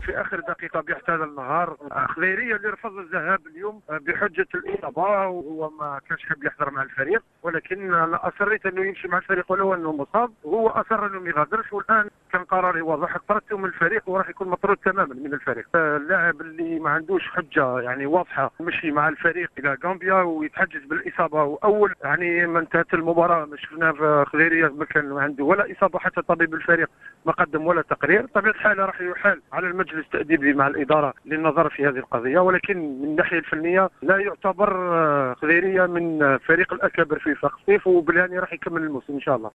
في اخر دقيقه بيحت هذا النهار. خضيريه اللي رفض الذهاب اليوم بحجه الاصابه، وهو ما كانش حاب يحضر مع الفريق، ولكن انا اصريت انه يمشي مع الفريق ولو انه مصاب، وهو اصر انه ما يغادرش، والان كان قراري واضح، طردته من الفريق وراح يكون مطرود تماما من الفريق. اللاعب اللي ما عندوش حجه يعني واضحه مشي مع الفريق الى غامبيا ويتحجج بالاصابه، واول يعني ما انتهت المباراه ما شفنا في خضيريه ما كان عنده ولا اصابه، حتى طبيب الفريق ما قدم ولا تقرير. بطبيعه الحال راح يحال على المجلس التاديبي مع الاداره للنظر في هذه القضيه، ولكن من الناحيه الفنيه لا يعتبر خضيريه من فريق الاكابر في فخ صيف، وبالهاني راح يكمل الموسم ان شاء الله.